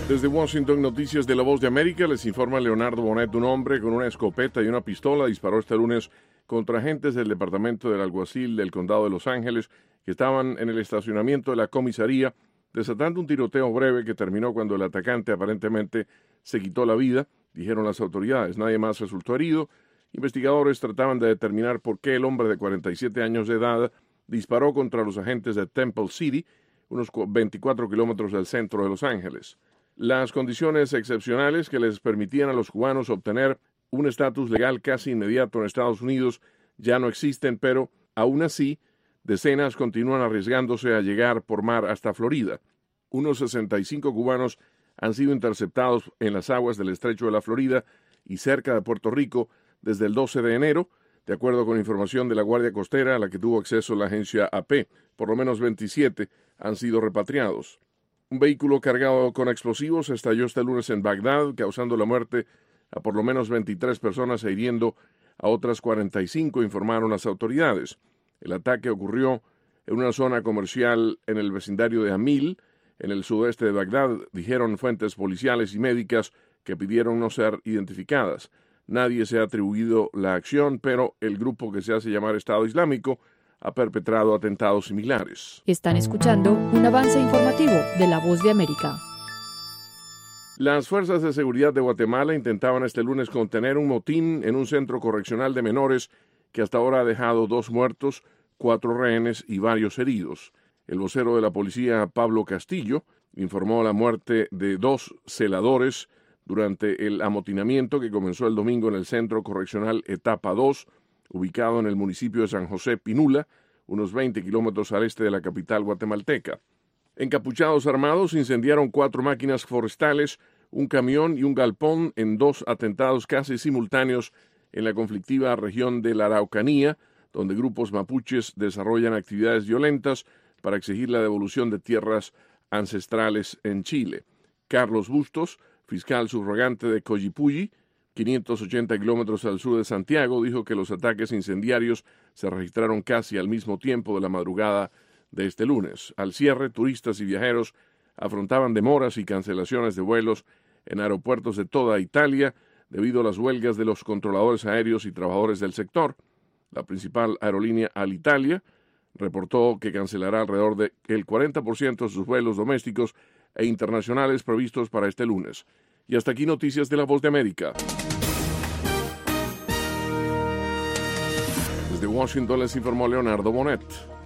Desde Washington, Noticias de la Voz de América, les informa Leonardo Bonet. Un hombre con una escopeta y una pistola disparó este lunes contra agentes del Departamento del Alguacil del Condado de Los Ángeles que estaban en el estacionamiento de la comisaría, desatando un tiroteo breve que terminó cuando el atacante aparentemente se quitó la vida, dijeron las autoridades. Nadie más resultó herido. Investigadores trataban de determinar por qué el hombre de 47 años de edad disparó contra los agentes de Temple City, unos 24 kilómetros del centro de Los Ángeles. Las condiciones excepcionales que les permitían a los cubanos obtener un estatus legal casi inmediato en Estados Unidos ya no existen, pero aún así, decenas continúan arriesgándose a llegar por mar hasta Florida. Unos 65 cubanos han sido interceptados en las aguas del estrecho de la Florida y cerca de Puerto Rico desde el 12 de enero, de acuerdo con información de la Guardia Costera a la que tuvo acceso la agencia AP. Por lo menos 27 han sido repatriados. Un vehículo cargado con explosivos estalló este lunes en Bagdad, causando la muerte a por lo menos 23 personas e hiriendo a otras 45, informaron las autoridades. El ataque ocurrió en una zona comercial en el vecindario de Amil, en el sudeste de Bagdad, dijeron fuentes policiales y médicas que pidieron no ser identificadas. Nadie se ha atribuido la acción, pero el grupo que se hace llamar Estado Islámico ha perpetrado atentados similares. Están escuchando un avance informativo de La Voz de América. Las fuerzas de seguridad de Guatemala intentaban este lunes contener un motín en un centro correccional de menores que hasta ahora ha dejado 2 muertos, 4 rehenes y varios heridos. El vocero de la policía, Pablo Castillo, informó la muerte de 2 celadores durante el amotinamiento que comenzó el domingo en el centro correccional Etapa 2, ubicado en el municipio de San José Pinula, unos 20 kilómetros al este de la capital guatemalteca. Encapuchados armados incendiaron 4 máquinas forestales, un camión y un galpón en 2 atentados casi simultáneos en la conflictiva región de la Araucanía, donde grupos mapuches desarrollan actividades violentas para exigir la devolución de tierras ancestrales en Chile. Carlos Bustos, fiscal subrogante de Coyipulli, 580 kilómetros al sur de Santiago, dijo que los ataques incendiarios se registraron casi al mismo tiempo de la madrugada de este lunes. Al cierre, turistas y viajeros afrontaban demoras y cancelaciones de vuelos en aeropuertos de toda Italia debido a las huelgas de los controladores aéreos y trabajadores del sector. La principal aerolínea Alitalia reportó que cancelará alrededor del 40% de sus vuelos domésticos e internacionales previstos para este lunes. Y hasta aquí Noticias de la Voz de América. Desde Washington les informó Leonardo Bonet.